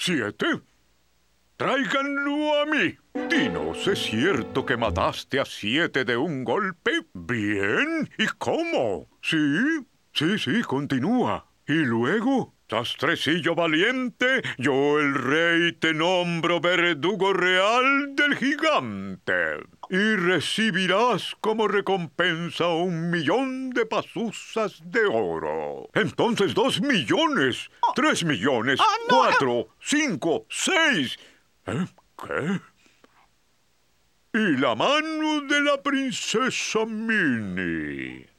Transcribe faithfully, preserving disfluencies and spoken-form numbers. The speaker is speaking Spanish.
¿Siete? Tráiganlo a mí. Dinos, ¿es cierto que mataste a siete de un golpe? Bien. ¿Y cómo? Sí, sí, sí, continúa. ¿Y luego? Sastrecillo valiente, yo el rey te nombro verdugo real del gigante. Y recibirás como recompensa un millón de pasuzas de oro. Entonces dos millones, Oh. tres millones, Oh, no. cuatro, cinco, seis. ¿Eh? ¿Qué? Y la mano de la princesa Minnie.